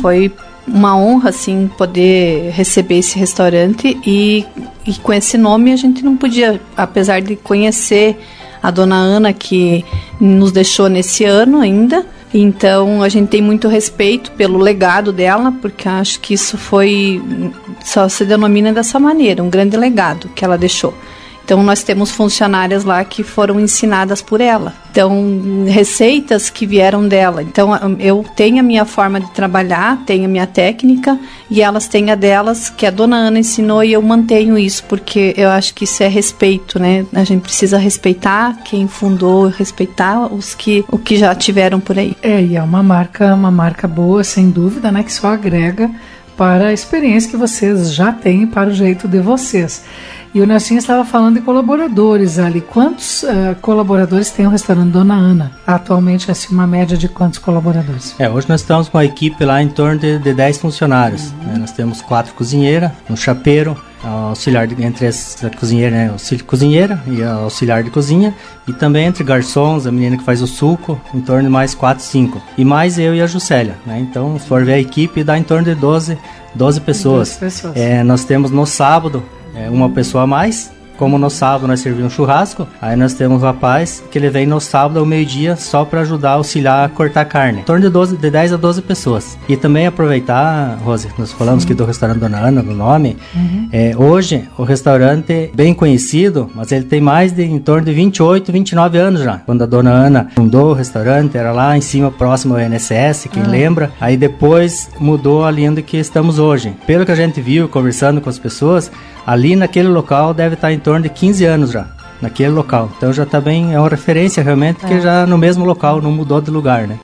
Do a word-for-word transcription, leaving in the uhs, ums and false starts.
foi uma honra, assim, poder receber esse restaurante e, e com esse nome a gente não podia, apesar de conhecer a dona Ana, que nos deixou nesse ano ainda, então a gente tem muito respeito pelo legado dela, porque acho que isso foi, só se denomina dessa maneira, um grande legado que ela deixou. Então, nós temos funcionárias lá que foram ensinadas por ela. Então, receitas que vieram dela. Então, eu tenho a minha forma de trabalhar, tenho a minha técnica, e elas têm a delas, que a dona Ana ensinou, e eu mantenho isso, porque eu acho que isso é respeito, né? A gente precisa respeitar quem fundou, respeitar os que, o que já tiveram por aí. É, e é uma marca, uma marca boa, sem dúvida, né? Que só agrega para a experiência que vocês já têm, para o jeito de vocês. E o Nelsinho estava falando de colaboradores ali. Quantos uh, colaboradores tem o restaurante Dona Ana? Atualmente, assim, uma média de quantos colaboradores? É, hoje nós estamos com a equipe lá em torno de, de dez funcionários. Uhum. Né? Nós temos quatro cozinheiras, um chapeiro, auxiliar de, entre as cozinheiras, né? Auxílio cozinheira e auxiliar de cozinha. E também entre garçons, a menina que faz o suco, em torno de mais quatro, cinco. E mais eu e a Juscelia, né? Então, se for ver a equipe, dá em torno de doze, doze pessoas. doze pessoas. É, nós temos no sábado É uma pessoa a mais, como no sábado nós servimos um churrasco, aí nós temos um rapaz que ele vem no sábado ao meio-dia só para ajudar, auxiliar a cortar carne. Em torno de, doze, de dez a doze pessoas. E também aproveitar, Rose, nós falamos Sim. aqui do restaurante Dona Ana, no nome, uhum. é, hoje o restaurante é bem conhecido, mas ele tem mais de em torno de vinte e oito, vinte e nove anos já. Quando a Dona Ana fundou o restaurante, era lá em cima, próximo ao I N S S, quem ah. lembra, aí depois mudou ali onde que estamos hoje. Pelo que a gente viu, conversando com as pessoas, ali naquele local deve estar em torno de quinze anos já, naquele local. Então já está bem, é uma referência realmente, é. que já no mesmo local, não mudou de lugar, né?